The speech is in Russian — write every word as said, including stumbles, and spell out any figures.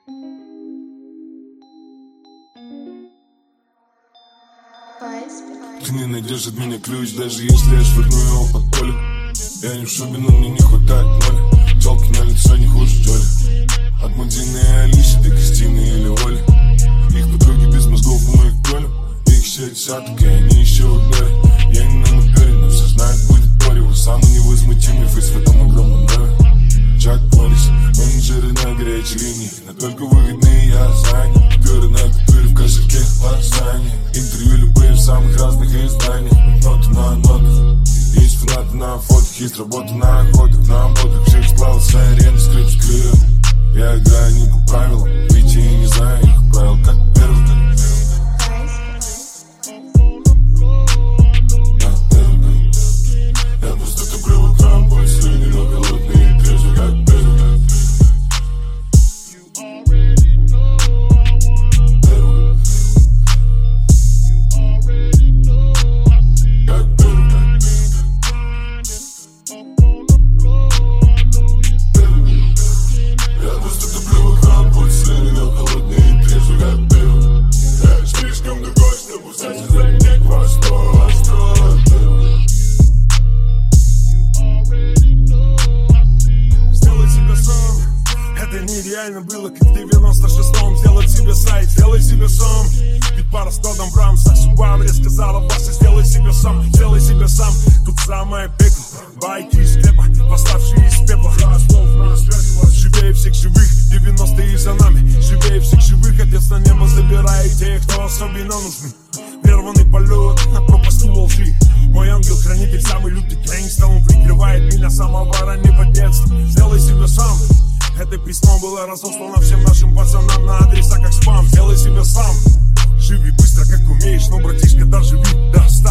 Ты не найдешь от меня ключ, даже если я швырну его под поле. Я не в шубе, но мне не хватает моли. Челки на лицо не хуже Джоли. От Мадины и Алисы до Кристины или Оли. Их подруги без мозгов в моих долю. Их все десяток, и они еще в игноре. Я не на напере, но все знают, будет порево. Самый невозмутимый фейс в этом огромном доме. Чак Норрис, менеджеры на горячей линии. Но только выгодные я занят. Горы на купюре в кошельке лазанья. Интервью любые в самых разных изданиях. Ноты на нотах. Есть фанаты на фотах, есть работа на охотах. На ободах всех сплавил с арены, скрип с крылом. Я играю не по правилам, ведь я не знаю их правил, как первый, как я просто туплю утром, бой слюни, но голодный и трезвый, как первый. Нереально было, как в девяносто шестом сделать себе сайт, сделай себе сам. Ведь пара сто дом Брамса, судьба мне сказала, Вася, сделай себе сам, сделай себе сам. Тут самое пекло, байки из склепа, восставшие из пепла. Живее всех живых, девяностые за нами. Живее всех живых, отец на небо забирает тех, кто особенно нужны. Прерванный полет на пропастью во лжи. Мой ангел-хранитель, самый лютый гангстер, он прикрывает меня самого раннего детства. Сделай себе сам. Это письмо было разослано всем нашим пацанам на адреса как спам. Сделай себе сам. Живи быстро, как умеешь, но, братишка, доживи до ста.